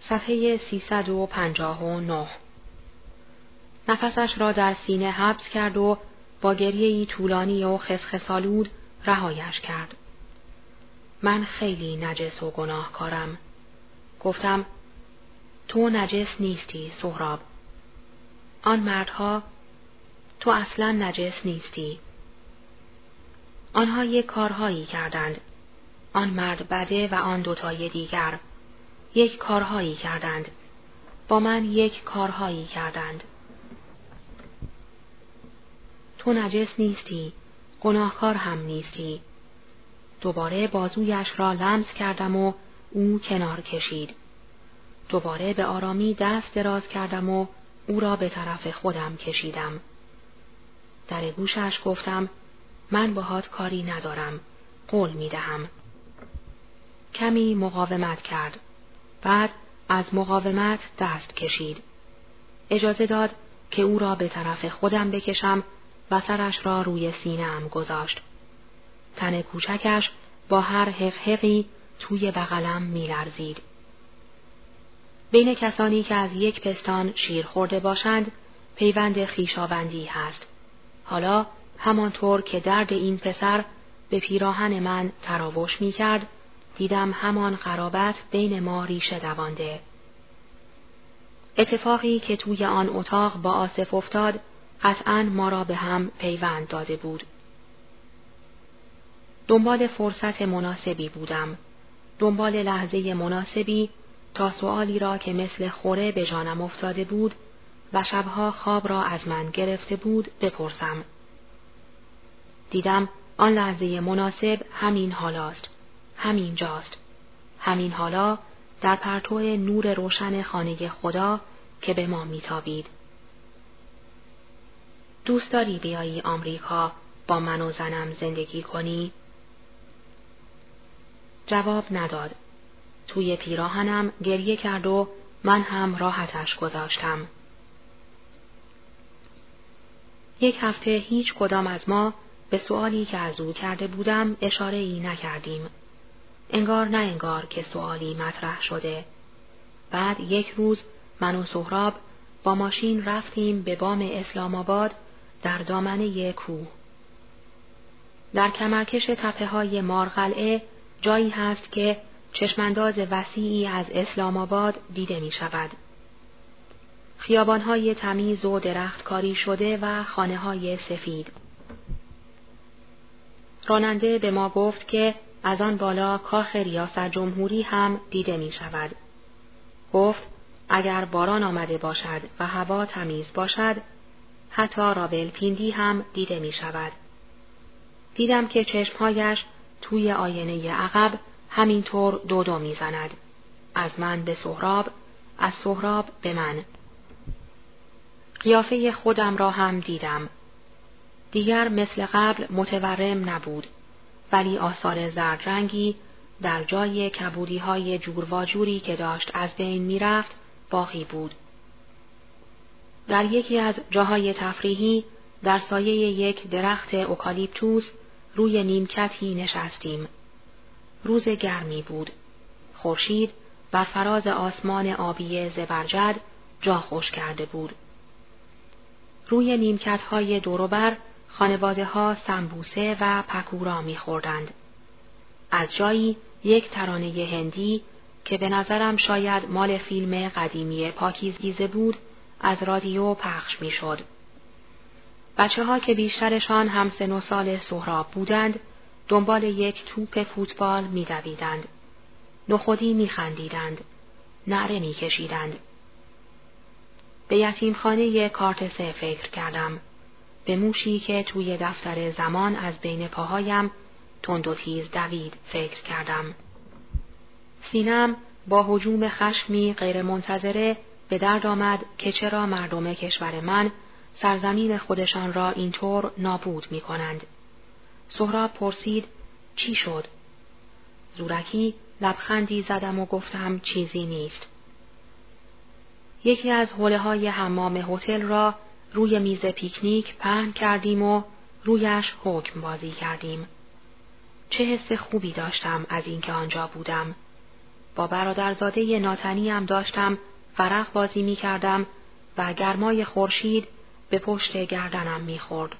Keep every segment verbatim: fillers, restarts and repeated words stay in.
صفحه سیصد و پنجاه و نه. نفسش را در سینه حبس کرد و با گریه‌ای طولانی و خسخسالود رهایش کرد. من خیلی نجس و گناهکارم. گفتم تو نجس نیستی سهراب. آن مردها، تو اصلا نجس نیستی. آنها یک کارهایی کردند. آن مرد بده و آن دوتای دیگر یک کارهایی کردند. با من یک کارهایی کردند. تو نجس نیستی، گناهکار هم نیستی. دوباره بازویش را لمس کردم و او کنار کشید. دوباره به آرامی دست دراز کردم و او را به طرف خودم کشیدم. در گوشش گفتم من باهات کاری ندارم، قول می دهم. کمی مقاومت کرد. بعد از مقاومت دست کشید. اجازه داد که او را به طرف خودم بکشم و سرش را روی سینه‌ام گذاشت. تن کوچکش با هر حقحقی توی بغلم می لرزید. بین کسانی که از یک پستان شیر خورده باشند، پیوند خویشاوندی هست. حالا همانطور که درد این پسر به پیراهن من تراوش می کرد، دیدم همان قرابت بین ما ریشه دوانده. اتفاقی که توی آن اتاق با آصف افتاد، قطعاً ما را به هم پیوند داده بود. دنبال فرصت مناسبی بودم. دنبال لحظه مناسبی تا سؤالی را که مثل خوره به جانم افتاده بود و شبها خواب را از من گرفته بود بپرسم. دیدم آن لحظه مناسب همین حالاست. همین جاست. همین حالا در پرتو نور روشن خانه خدا که به ما میتابید. دوست داری بیایی آمریکا با من و زنم زندگی کنی؟ جواب نداد. توی پیراهنم گریه کرد و من هم راحتش گذاشتم. یک هفته هیچ کدام از ما به سؤالی که از او کرده بودم اشاره ای نکردیم. انگار نه انگار که سؤالی مطرح شده. بعد یک روز من و سهراب با ماشین رفتیم به بام اسلام آباد در دامنه کوه. در کمرکش تپه های مارقلعه جایی هست که چشمانداز وسیعی از اسلام آباد دیده می شود. خیابان‌های تمیز و درختکاری شده و خانه‌های سفید. راننده به ما گفت که از آن بالا کاخ ریاست جمهوری هم دیده می شود. گفت اگر باران آمده باشد و هوا تمیز باشد، حتی راولپیندی هم دیده می شود. دیدم که چشمهایش توی آینه عقب همینطور دودو می زند. از من به سهراب، از سهراب به من. قیافه خودم را هم دیدم. دیگر مثل قبل متورم نبود، ولی آثار زرد رنگی در جای کبودی های جورواجوری که داشت از بین می رفت باقی بود. در یکی از جاهای تفریحی در سایه یک درخت اوکالیپتوس روی نیمکتی نشستیم. روز گرمی بود. خورشید بر فراز آسمان آبی زبرجد جا خوش کرده بود. روی نیمکت‌های دوروبر خانواده‌ها سمبوسه و پکورا می‌خوردند. از جایی یک ترانه هندی که به نظرم شاید مال فیلم قدیمی پاکیزه بود از رادیو پخش می‌شد. بچه‌ها که بیشترشان هم سن و سال سهراب بودند، دنبال یک توپ فوتبال می‌دویدند. نخودی می‌خندیدند، نعره می‌کشیدند. به یتیمخانه کارتسه فکر کردم. به موشی که توی دفتر زمان از بین پاهایم تند و تیز دوید فکر کردم. سینم با هجوم خشمی غیر منتظره به درد آمد که چرا مردم کشور من سرزمین خودشان را اینطور نابود می کنند. سهراب پرسید چی شد؟ زورکی لبخندی زدم و گفتم چیزی نیست. یکی از حوله های حمام هتل را روی میز پیکنیک پهن کردیم و رویش حکم بازی کردیم. چه حس خوبی داشتم از اینکه آنجا بودم. با برادرزاده ناتنیم داشتم ورق بازی می کردم و گرمای خورشید به پشت گردنم می خورد.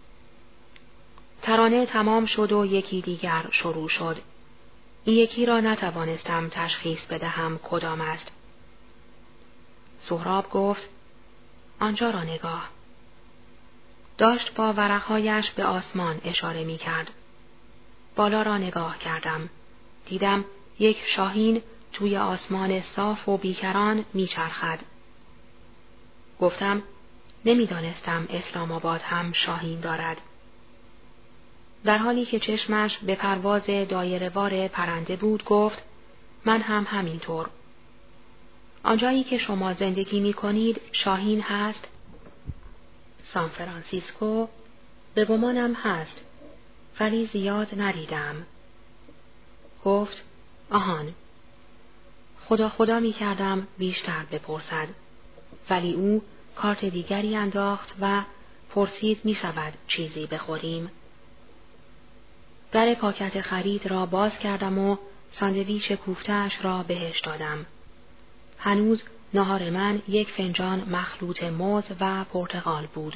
ترانه تمام شد و یکی دیگر شروع شد. این یکی را نتوانستم تشخیص بدهم کدام است. سهراب گفت: آنجا را نگاه. داشت با ورقهایش به آسمان اشاره می کرد. بالا را نگاه کردم. دیدم یک شاهین توی آسمان صاف و بیکران می چرخد. گفتم: نمی دانستم اسلام آباد هم شاهین دارد. در حالی که چشمش به پرواز دایره‌وار پرنده بود گفت: من هم همینطور. آنجایی که شما زندگی می کنید شاهین هست؟ سان فرانسیسکو؟ به گمانم هست، ولی زیاد ندیدم. گفت: آهان. خدا خدا می کردم بیشتر بپرسد، ولی او کارت دیگری انداخت و پرسید می شود چیزی بخوریم؟ در پاکت خرید را باز کردم و ساندویچ کوفته‌اش را بهش دادم. هنوز نهار من یک فنجان مخلوط موز و پرتقال بود.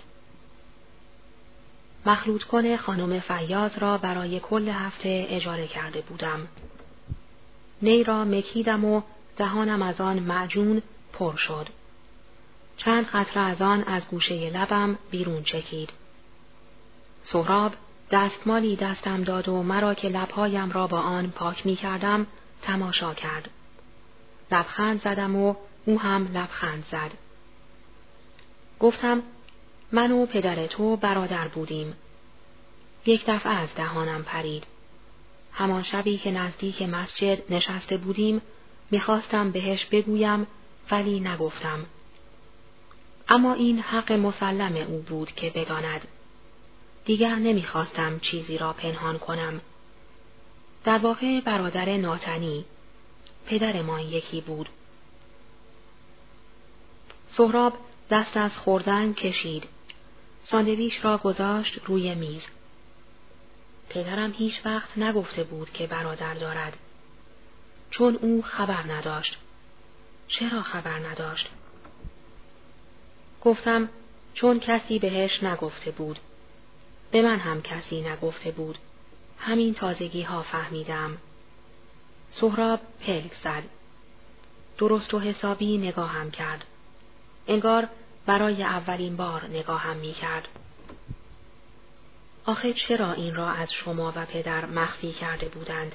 مخلوط کن خانم فیاض را برای کل هفته اجاره کرده بودم. نی را مکیدم و دهانم از آن معجون پر شد. چند قطره از آن از گوشه لبم بیرون چکید. سهراب دستمالی دستم داد و مرا که لبهایم را با آن پاک می کردم تماشا کرد. لبخند زدم و او هم لبخند زد. گفتم: من و پدر تو برادر بودیم. یک دفعه از دهانم پرید. همان شبی که نزدیک مسجد نشسته بودیم میخواستم بهش بگویم ولی نگفتم. اما این حق مسلم او بود که بداند. دیگر نمیخواستم چیزی را پنهان کنم. در واقع برادر ناتنی، پدرمان یکی بود. سهراب دست از خوردن کشید. ساندویچ را گذاشت روی میز. پدرم هیچ وقت نگفته بود که برادر دارد. چون او خبر نداشت. چرا خبر نداشت؟ گفتم: چون کسی بهش نگفته بود. به من هم کسی نگفته بود. همین تازگی ها فهمیدم. سهراب پلک زد. درست و حسابی نگاهم کرد. انگار برای اولین بار نگاهم می کرد. آخه چرا این را از شما و پدر مخفی کرده بودند؟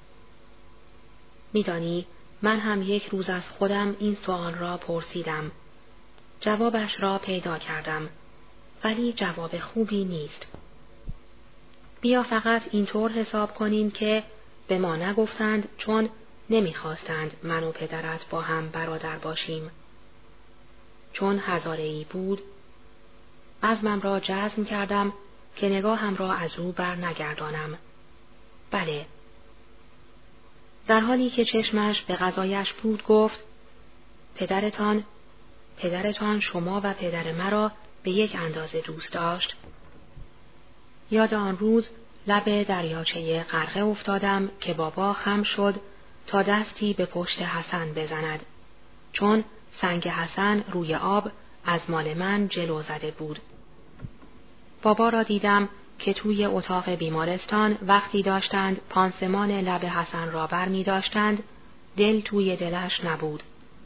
میدانی من هم یک روز از خودم این سوال را پرسیدم. جوابش را پیدا کردم، ولی جواب خوبی نیست. بیا فقط اینطور حساب کنیم که به ما نگفتند چون نمیخواستند من و پدرت با هم برادر باشیم. چون هزاره‌ای بود، عزمم را جزم کردم که نگاهم را از او بر نگردانم. بله. در حالی که چشمش به غذایش بود گفت: پدرتان، پدرتان شما و پدر مرا به یک اندازه دوست داشت. یاد آن روز لب دریاچه غرقه افتادم که بابا خم شد تا دستی به پشت حسن بزند، چون سنگ حسن روی آب از مال من جلو زده بود. بابا را دیدم که توی اتاق بیمارستان وقتی داشتند پانسمان لب حسن را بر می داشتند، دل توی دلش نبود.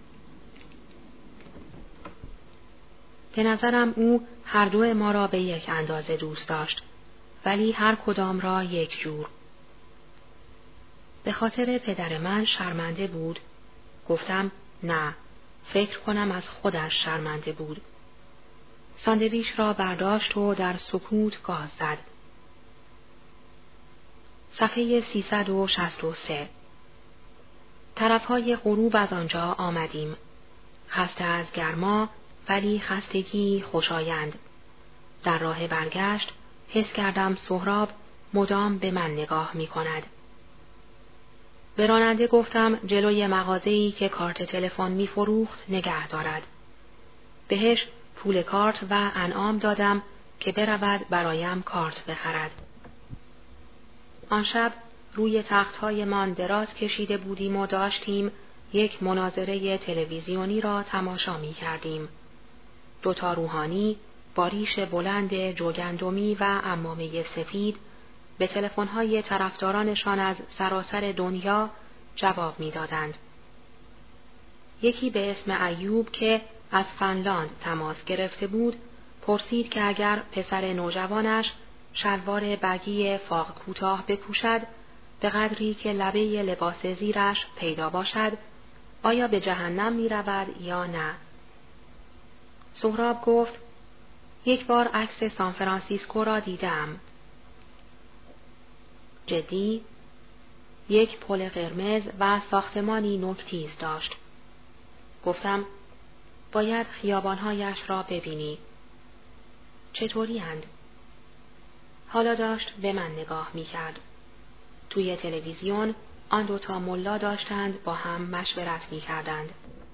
به نظرم او هر دو ما را به یک اندازه دوست داشت، ولی هر کدام را یک جور. به خاطر پدر من شرمنده بود. گفتم: نه، فکر کنم از خودش شرمنده بود. ساندویچ را برداشت و در سکوت گاز زد. صفحه سیصد و شصت و سه. طرفهای غروب از آنجا آمدیم. خسته از گرما، ولی خستگی خوشایند. در راه برگشت حس کردم سهراب مدام به من نگاه می کند. به راننده گفتم جلوی مغازه‌ای که کارت تلفن می فروخت نگه دارد. بهش پول کارت و انعام دادم که برود برایم کارت بخرد. آن شب روی تخت‌هایمان دراز کشیده بودیم و داشتیم یک مناظره تلویزیونی را تماشا می کردیم. دوتا روحانی با ریش بلند جوگندمی و عمامه سفید به تلفن‌های طرفدارانشان از سراسر دنیا جواب می‌دادند. یکی به اسم ایوب که از فنلاند تماس گرفته بود، پرسید که اگر پسر نوجوانش شلوار بگی فاق کوتاه بپوشد به قدری که لبه لباس زیرش پیدا باشد، آیا به جهنم می‌رود یا نه؟ سهراب گفت: یک بار عکس سان فرانسیسکو را دیدم. جدی؟ یک پل قرمز و ساختمانی نوک‌تیز داشت. گفتم: باید خیابان‌هایش را ببینی. چطوری اند؟ حالا داشت به من نگاه می‌کرد. توی تلویزیون آن دوتا ملا داشتند با هم مشورت می‌کردند.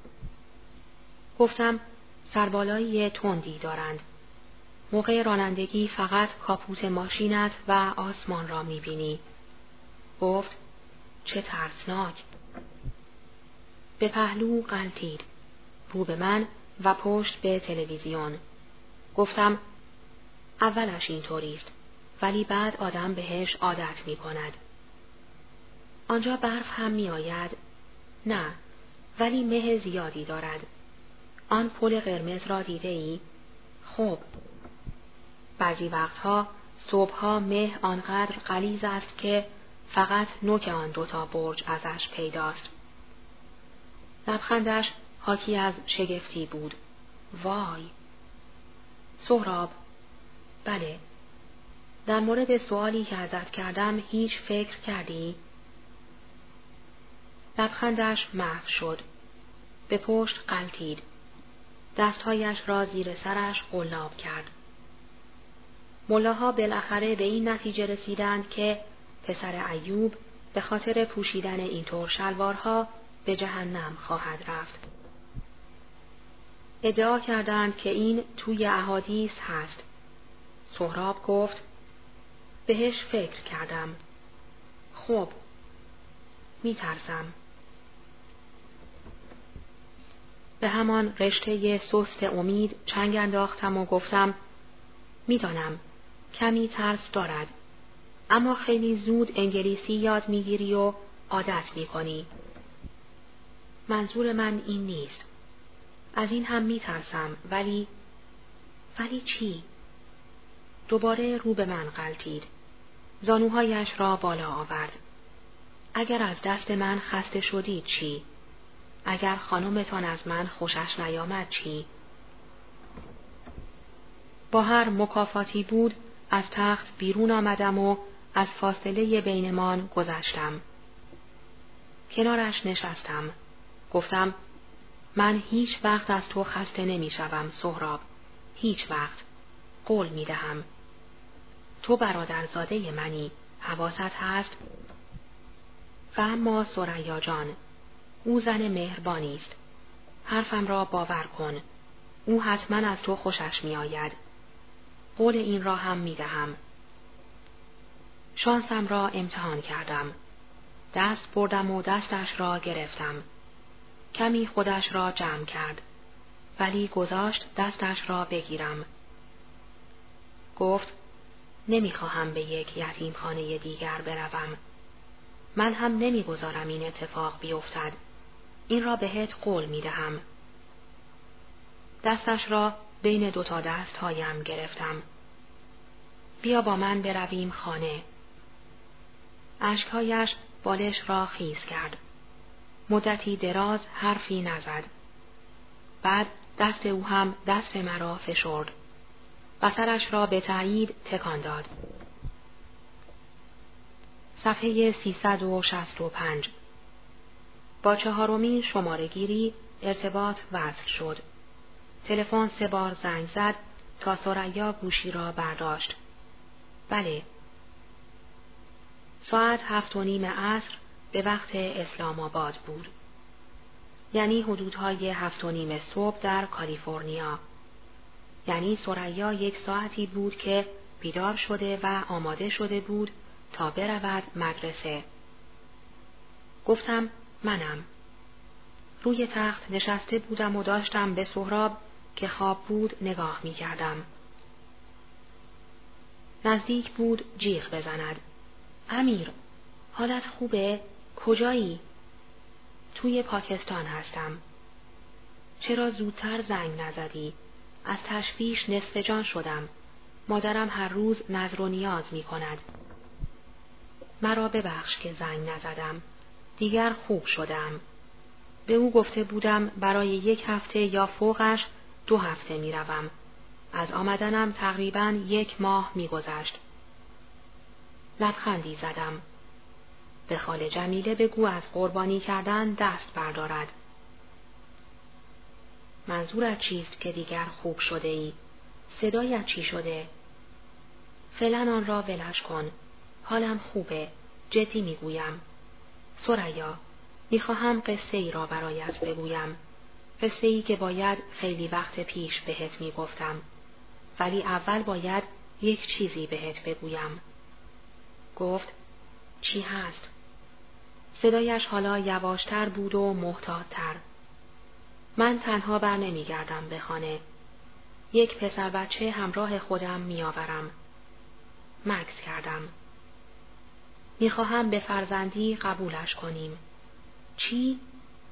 گفتم: سربالایی تندی دارند. موقع رانندگی فقط کاپوت ماشینت و آسمان را می‌بینی. گفت: چه ترسناک. به پهلو غلتید، رو به من و پشت به تلویزیون. گفتم: اولش اینطوریست، ولی بعد آدم بهش عادت می‌کند. آنجا برف هم می‌آید؟ نه، ولی مه زیادی دارد. آن پل قرمز را دیده ای؟ خب. بعضی وقتها صبحها مه آنقدر غلیظ است که فقط نوک آن دوتا برج ازش پیداست. لبخندش حاکی از شگفتی بود. وای! سهراب: بله. در مورد سوالی که ازت کردم هیچ فکر کردی؟ لبخندش محو شد. به پشت غلتید. دستهایش را زیر سرش قلاب کرد. ملاها بالاخره به این نتیجه رسیدند که پسر ایوب به خاطر پوشیدن اینطور شلوارها به جهنم خواهد رفت. ادعا کردند که این توی احادیث هست. سهراب گفت: بهش فکر کردم. خب، می ترسم. به همان رشته سست امید چنگ انداختم و گفتم: میدانم کمی ترس دارد، اما خیلی زود انگلیسی یاد میگیری و عادت میکنی. منظور من این نیست. از این هم میترسم، ولی ولی چی؟ دوباره رو به من غلتید. زانوهایش را بالا آورد. اگر از دست من خسته شدید چی؟ اگر خانمتان از من خوشش نیامد چی؟ با هر مکافاتی بود از تخت بیرون آمدم و از فاصله بینمان گذشتم. کنارش نشستم. گفتم: من هیچ وقت از تو خسته نمی شوم سهراب. هیچ وقت. قول می دهم. تو برادرزاده منی. حواست هست؟ و اما ثریا جان، او زن مهربانی است. حرفم را باور کن. او حتما از تو خوشش می آید. قول این را هم می دهم. شانسم را امتحان کردم. دست بردم و دستش را گرفتم. کمی خودش را جمع کرد، ولی گذاشت دستش را بگیرم. گفت: نمیخواهم به یک یتیمخانه دیگر بروم. من هم نمیگذارم این اتفاق بیفتد. این را بهت قول میدهم. دستش را بین دوتا دستهایم گرفتم. بیا با من برویم خانه. اشکهایش بالش را خیس کرد. مدتی دراز حرفی نزد. بعد دست او هم دست مرا فشرد و سرش را به تأیید تکان داد. صفحه سیصد و شصت و پنج. با چهارمین شماره‌گیری ارتباط وصل شد. تلفن سه بار زنگ زد تا ثریا گوشی را برداشت. بله. ساعت هفت و نیم عصر به وقت اسلام آباد بود. یعنی حدودهای هفت و نیم صبح در کالیفرنیا. یعنی ثریا یک ساعتی بود که بیدار شده و آماده شده بود تا برود مدرسه. گفتم منم. روی تخت نشسته بودم و داشتم به سهراب که خواب بود نگاه می کردم. نزدیک بود جیغ بزند. امیر، حالت خوبه؟ کجایی؟ توی پاکستان هستم. چرا زودتر زنگ نزدی؟ از تشویش نصف جان شدم. مادرم هر روز نذر و نیاز می کند. مرا ببخش که زنگ نزدم. دیگر خوب شدم. به او گفته بودم برای یک هفته یا فوقش دو هفته می روم. از آمدنم تقریباً یک ماه می گذشت. لبخندی زدم. به خاله جمیله بگو از قربانی کردن دست بردارد. منظورت چیست که دیگر خوب شده ای؟ صدایت چی شده؟ فعلا آن را ولش کن. حالم خوبه. جدی می گویم. ثریا، می خواهم قصه ای را برایت بگویم. قصه ای که باید خیلی وقت پیش بهت می گفتم. ولی اول باید یک چیزی بهت بگویم. گفت چی هست؟ صدایش حالا یواشتر بود و محتاط‌تر. من تنها بر نمی گردم به خانه. یک پسر بچه همراه خودم می آورم. مکث کردم. می خواهم به فرزندی قبولش کنیم. چی؟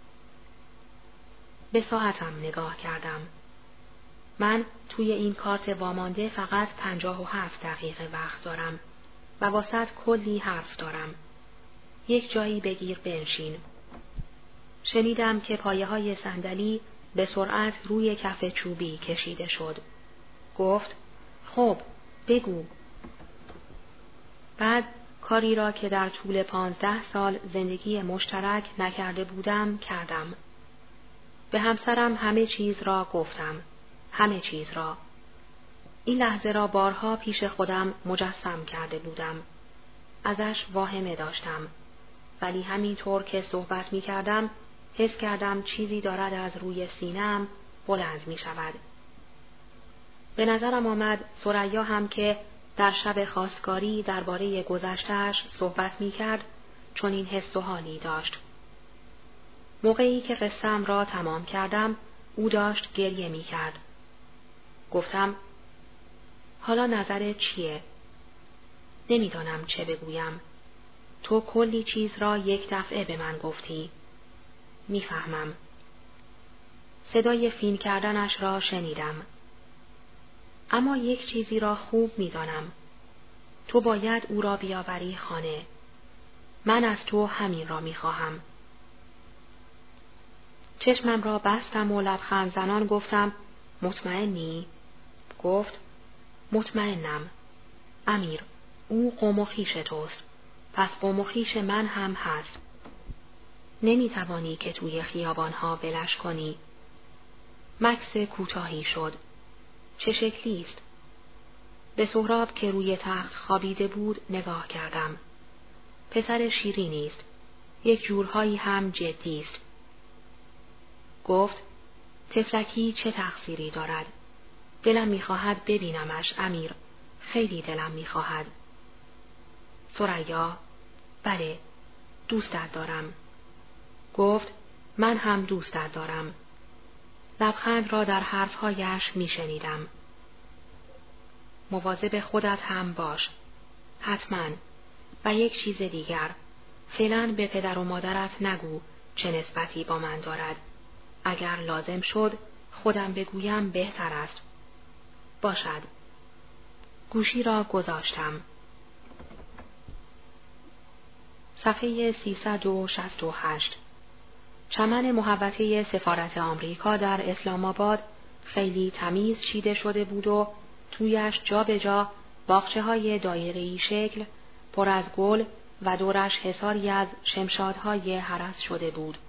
به ساعتم نگاه کردم. من توی این کارت وامانده فقط پنجاه و هفت دقیقه وقت دارم و واسط کلی حرف دارم. یک جایی بگیر بنشین. شنیدم که پایه های صندلی به سرعت روی کف چوبی کشیده شد. گفت خب بگو. بعد کاری را که در طول پانزده سال زندگی مشترک نکرده بودم کردم. به همسرم همه چیز را گفتم. همه چیز را. این لحظه را بارها پیش خودم مجسم کرده بودم. ازش واهمه داشتم. ولی همینطور که صحبت می کردم حس کردم چیزی دارد از روی سینه‌ام بلند می شود. به نظرم آمد ثریا هم که در شب خواستگاری درباره گذشته‌اش صحبت می کرد چون این حس و حالی داشت. موقعی که قصه‌ام را تمام کردم او داشت گریه می کرد. گفتم حالا نظرت چیه؟ نمیدانم چه بگویم. تو کلی چیز را یک دفعه به من گفتی. میفهمم. صدای فین کردنش را شنیدم. اما یک چیزی را خوب میدانم. تو باید او را بیاوری خانه. من از تو همین را میخواهم. چشمم را بستم و لبخند زنان گفتم مطمئنی؟ گفت مطمئنم. امیر، او قوم و خویش توست. پس قوم و خویش من هم هست. نمیتوانی که توی خیابانها ولش کنی. مکث کوتاهی شد. چه شکلی است؟ به سهراب که روی تخت خوابیده بود نگاه کردم. پسر شیرینی است. یک جورهایی هم جدی است. گفت طفلکی چه تقصیری دارد؟ دلم میخواهد ببینمش امیر. خیلی دلم میخواهد. ثریا، بله، دوستت دارم. گفت من هم دوستت دارم. لبخند را در حرفهایش میشنیدم. مواظب خودت هم باش. حتما. و یک چیز دیگر. فعلا به پدر و مادرت نگو چه نسبتی با من دارد. اگر لازم شد خودم بگویم بهتر است. باشد. گوشی را گذاشتم. صفحه سیصد و شصت و هشت. چمن محوطه سفارت آمریکا در اسلام آباد خیلی تمیز چیده شده بود و تویش جا به جا باغچه‌های دایره‌ای شکل پر از گل و دورش حصاری از شمشادهای هرس شده بود.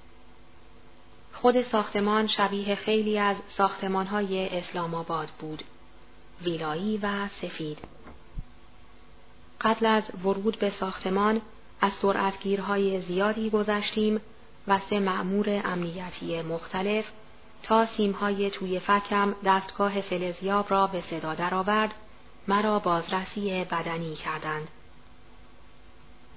خود ساختمان شبیه خیلی از ساختمانهای اسلام آباد بود. ویلایی و سفید. قبل از ورود به ساختمان از سرعتگیرهای زیادی گذشتیم و سه مأمور امنیتی مختلف تا سیمهای توی فکم دستگاه فلزیاب را به صدا درآورد مرا بازرسی بدنی کردند.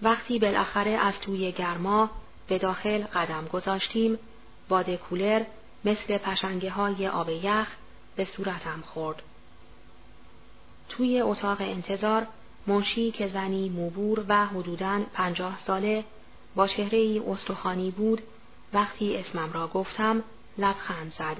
وقتی بالاخره از توی گرما به داخل قدم گذاشتیم، باد کولر مثل پشنگه های آب یخ به صورتم خورد. توی اتاق انتظار منشی که زنی موبور و حدوداً پنجاه ساله با چهره‌ای استخوانی بود، وقتی اسمم را گفتم لبخند زد.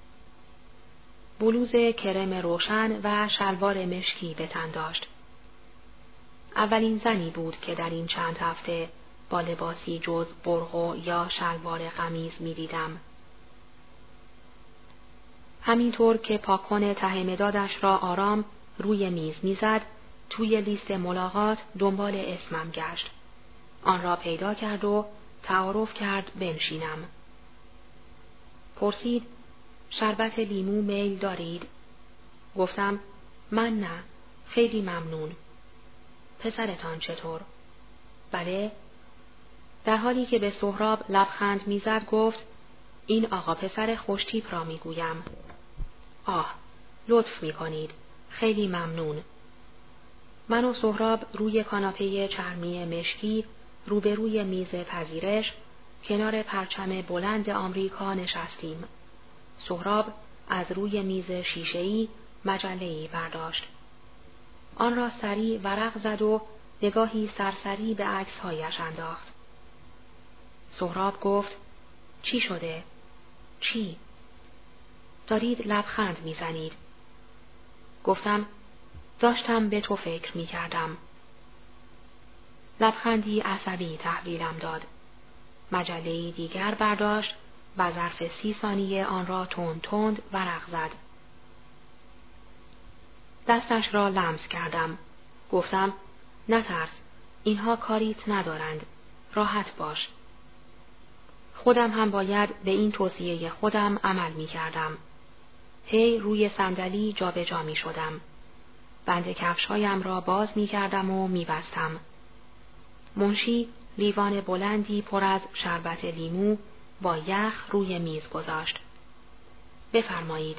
بلوز کرم روشن و شلوار مشکی به تن داشت. اولین زنی بود که در این چند هفته با لباسی جز برقع یا شلوار قمیض می دیدم. همینطور که پاکن ته مدادش را آرام روی میز میزد، توی لیست ملاقات دنبال اسمم گشت. آن را پیدا کرد و تعارف کرد بنشینم. پرسید شربت لیمو میل دارید؟ گفتم من نه، خیلی ممنون. پسرتان چطور؟ بله. در حالی که به سهراب لبخند میزد گفت این آقا پسر خوشتیپ را میگویم. آه، لطف میکنید. خیلی ممنون. من و سهراب روی کاناپه چرمی مشکی روبروی میز پذیرش کنار پرچم بلند آمریکا نشستیم. سهراب از روی میز شیشه‌ای مجله‌ای برداشت. آن را سریع ورق زد و نگاهی سرسری به عکس‌هایش انداخت. سهراب گفت چی شده؟ چی؟ دارید لبخند میزنید. گفتم داشتم به تو فکر میکردم. لبخندی عصبی تحویلم داد. مجله‌ای دیگر برداشت و ظرف سی ثانیه آن را تند تند ورق زد. دستش را لمس کردم. گفتم نترس، اینها کاریت ندارند. راحت باش. خودم هم باید به این توصیه خودم عمل می کردم. هی روی صندلی جابجا می شدم. بند کفشهایم را باز می کردم و می بستم. منشی لیوان بلندی پر از شربت لیمو با یخ روی میز گذاشت. بفرمایید.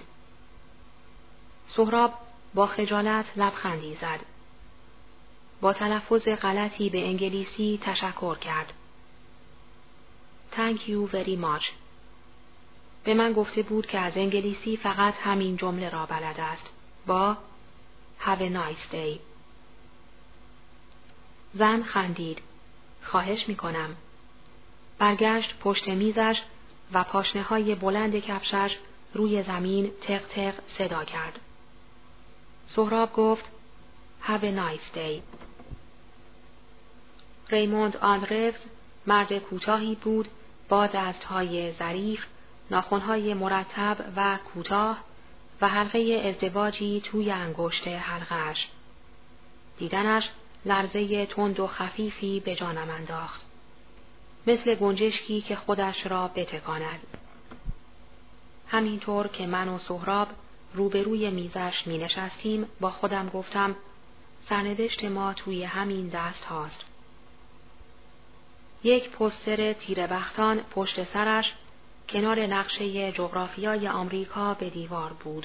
سهراب با خجالت لبخندی زد. با تلفظ غلطی به انگلیسی تشکر کرد. Thank you very much. به من گفته بود که از انگلیسی فقط همین جمله را بلد است. با Have a nice day. زن خندید. خواهش میکنم. برگشت پشت میزش و پاشنه های بلند کفشش روی زمین تق تق صدا کرد. سهراب گفت Have a nice day. ریموند آندروز مرد کوتاهی بود با دستهای ظریف، ناخن‌های مرتب و کوتاه و حلقه ازدواجی توی انگشت حلقه‌اش. دیدنش لرزه تند و خفیفی به جانم انداخت. مثل گنجشکی که خودش را بتکاند. همینطور که من و سهراب روبروی میزش می نشستیم با خودم گفتم سرنوشت ما توی همین دست هاست. یک پوستر تیره بختان پشت سرش کنار نقشه جغرافیای آمریکا به دیوار بود.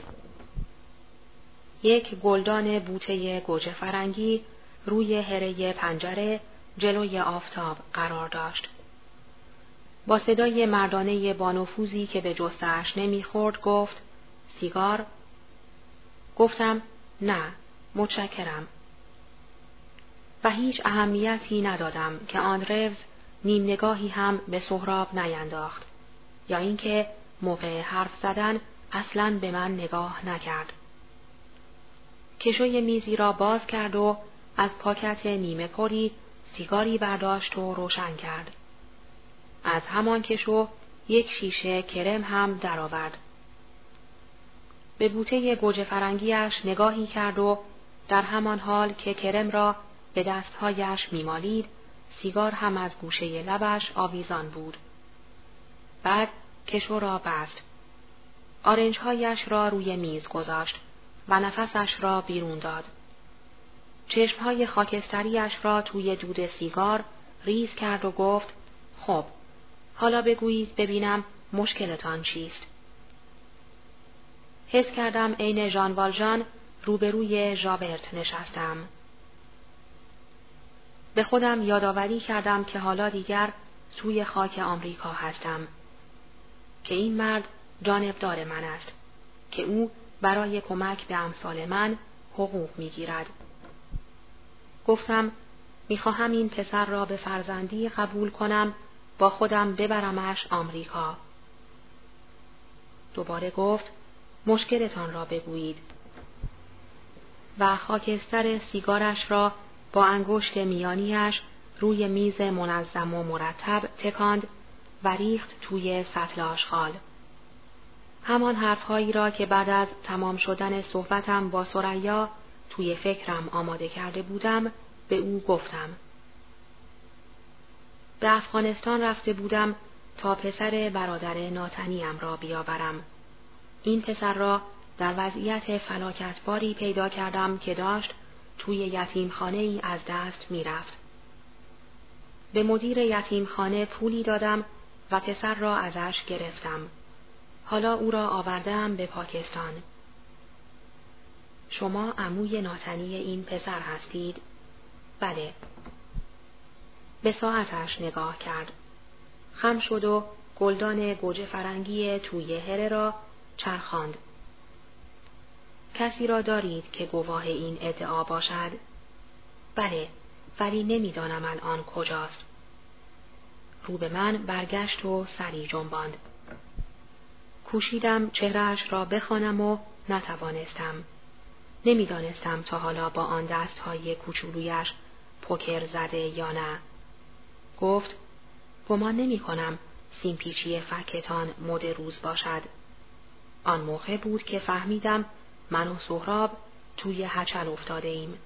یک گلدان بوته گوجه فرنگی روی هره پنجره جلوی آفتاب قرار داشت. با صدای مردانه بانفوذی که به جسته‌اش نمیخورد گفت سیگار؟ گفتم نه، متشکرم. و هیچ اهمیتی ندادم که آندروز نیم نگاهی هم به سهراب نینداخت یا اینکه موقع حرف زدن اصلاً به من نگاه نکرد. کشوی میزی را باز کرد و از پاکت نیمه پری سیگاری برداشت و روشن کرد. از همان کشو یک شیشه کرم هم درآورد. به بوته گوجه فرنگیش نگاهی کرد و در همان حال که کرم را به دستهایش میمالید، سیگار هم از گوشه لبش آویزان بود. بعد کشو را بست. آرنجهایش را روی میز گذاشت و نفسش را بیرون داد. چشمهای خاکستریش را توی دود سیگار ریز کرد و گفت خب، حالا بگویید ببینم مشکلتان چیست؟ حس کردم عین ژان والژان روبروی ژاورت نشستم. به خودم یادآوری کردم که حالا دیگر توی خاک آمریکا هستم، که این مرد جانبدار من است، که او برای کمک به امثال من حقوق می‌گیرد. گفتم می‌خواهم این پسر را به فرزندی قبول کنم، با خودم ببرمش آمریکا. دوباره گفت مشکلتان را بگویید و خاکستر سیگارش را با انگشت میانیش روی میز منظم و مرتب تکاند و ریخت توی سطل آشغال. همان حرفهایی را که بعد از تمام شدن صحبتم با ثریا توی فکرم آماده کرده بودم به او گفتم. به افغانستان رفته بودم تا پسر برادر ناتنیم را بیاورم. این پسر را در وضعیت فلاکتباری پیدا کردم که داشت توی یتیمخانه ای از دست می رفت. به مدیر یتیمخانه پولی دادم و پسر را ازش گرفتم. حالا او را آوردم به پاکستان. شما عموی ناتنی این پسر هستید؟ بله. به ساعتش نگاه کرد. خم شد و گلدان گوجه فرنگی توی هره را چرخاند. کسی را دارید که گواه این ادعا باشد؟ بله، ولی نمیدانم الان کجاست. رو به من برگشت و سری جنباند. کوشیدم چهره‌اش را بخوانم و نتوانستم. نمیدانستم تا حالا با آن دست‌های کوچولویش پوکر زده یا نه. گفت گمان نمی‌کنم سیمپیچی فکتان مد روز باشد. آن موقع بود که فهمیدم من و سهراب توی هچل افتاده ایم.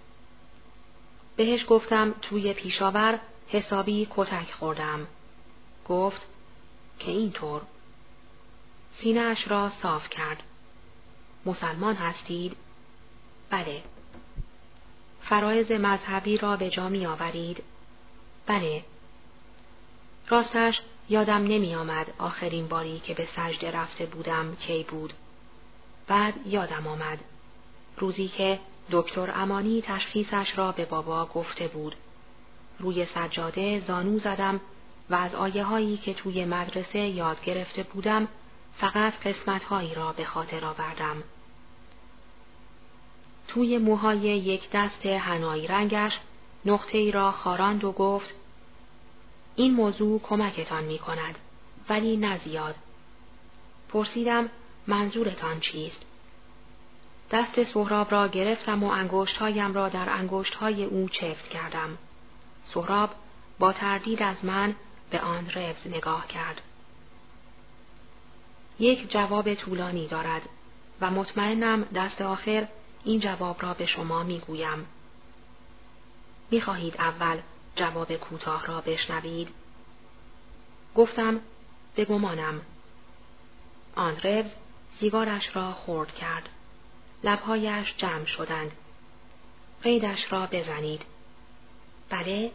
بهش گفتم توی پیشاور حسابی کتک خوردم. گفت که اینطور. سینه‌اش را صاف کرد. مسلمان هستید؟ بله. فرایض مذهبی را به جا می آورید؟ بله. راستش یادم نمی آمد آخرین باری که به سجده رفته بودم کی بود. بعد یادم آمد. روزی که دکتر امانی تشخیصش را به بابا گفته بود. روی سجاده زانو زدم و از آیه هایی که توی مدرسه یاد گرفته بودم فقط قسمت هایی را به خاطر آوردم. توی موهای یک دست حنایی رنگش نقطه ای را خاراند و گفت این موضوع کمکتان می کند، ولی نه زیاد. پرسیدم منظورتان چیست؟ دست سهراب را گرفتم و انگشتهایم را در انگشتهای او چفت کردم. سهراب با تردید از من به آن ربز نگاه کرد. یک جواب طولانی دارد و مطمئنم دست آخر این جواب را به شما می گویم. می خواهید اول جواب کوتاه را بشنوید؟ گفتم به گمانم. آن ربز سیگارش را خرد کرد. لبهایش جمع شدند. قیدش را بزنید. بله؟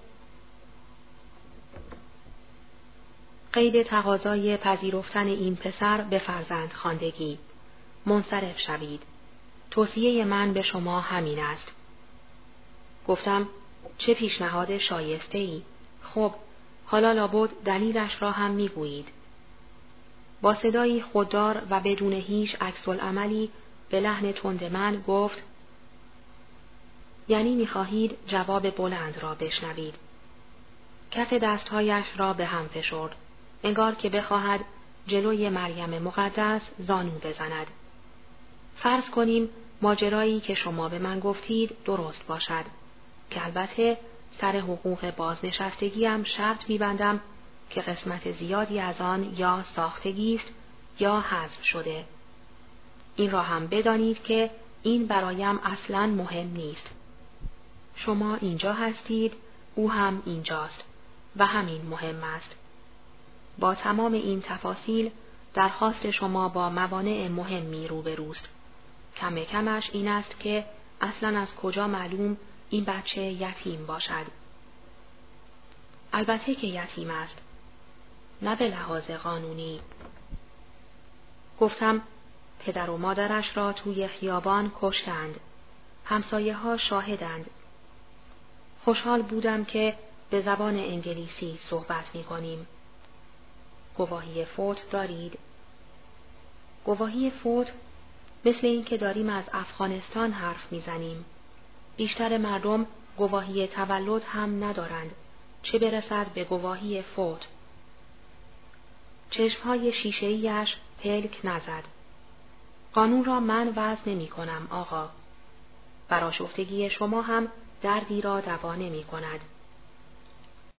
قید تقاضای پذیرفتن این پسر به فرزند خواندگی. منصرف شوید. توصیه من به شما همین است. گفتم چه پیشنهاد شایسته ای. خب حالا لابد دلیلش را هم میگویید. با صدایی خوددار و بدون هیچ عکس‌العملی به لحن تند من گفت یعنی میخواهید جواب بلند را بشنوید. کف دستهایش را به هم فشرد. انگار که بخواهد جلوی مریم مقدس زانو بزند. فرض کنیم ماجرایی که شما به من گفتید درست باشد، که البته سر حقوق بازنشستگیم شرط می‌بندم که قسمت زیادی از آن یا ساختگی است یا حذف شده. این را هم بدانید که این برایم اصلاً مهم نیست. شما اینجا هستید، او هم اینجاست و همین مهم است. با تمام این تفاصیل درخواست شما با موانع مهمی روبروست. کم کمش این است که اصلاً از کجا معلوم این بچه یتیم باشد. البته که یتیم است. نه به لحاظ قانونی. گفتم پدر و مادرش را توی خیابان کشتند. همسایه ها شاهدند. خوشحال بودم که به زبان انگلیسی صحبت می کنیم. گواهی فوت دارید؟ گواهی فوت مثل این که داریم از افغانستان حرف می زنیم. بیشتر مردم گواهی تولد هم ندارند، چه برسد به گواهی فوت. چشمهای شیشه‌ایش پلک نزد. قانون را من وضع نمی کنم آقا. برآشفتگی شما هم دردی را دوا نمی کند.